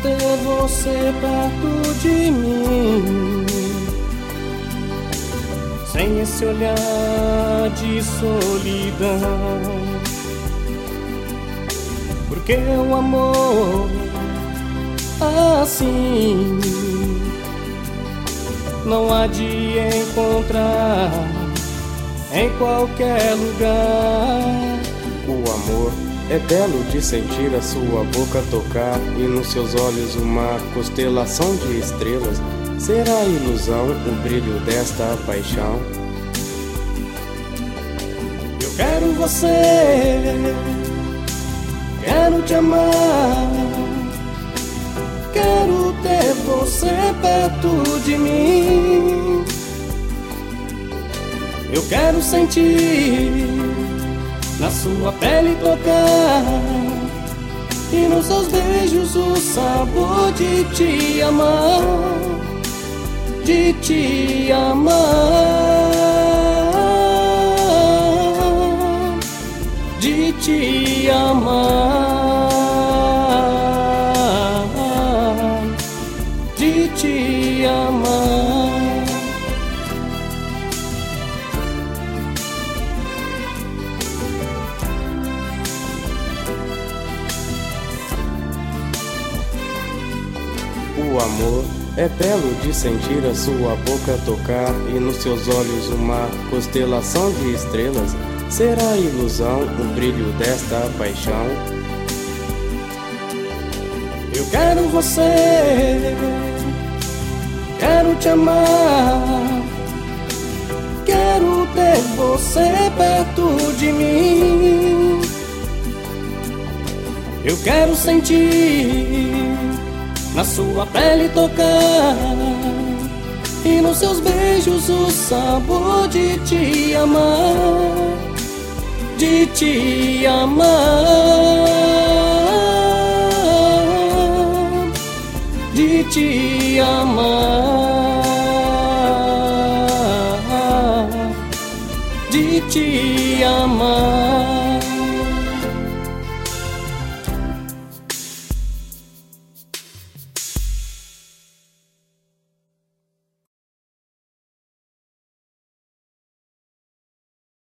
ter você perto de mim, sem esse olhar de solidão. Porque o amor assim não há de encontrar em qualquer lugar. O amor é belo de sentir a sua boca tocar, e nos seus olhos uma constelação de estrelas. Será a ilusão o brilho desta paixão? Eu quero você, quero te amar, quero ter você perto de mim. Eu quero sentir na sua pele tocar, e nos seus beijos o sabor de te amar, de te amar, de te amar, de te amar. O amor é belo de sentir a sua boca tocar, e nos seus olhos uma constelação de estrelas. Será a ilusão o brilho desta paixão? Eu quero você, quero te amar, quero ter você perto de mim. Eu quero sentir na sua pele tocar, e nos seus beijos o sabor de te amar, de te amar, de te amar, de te amar.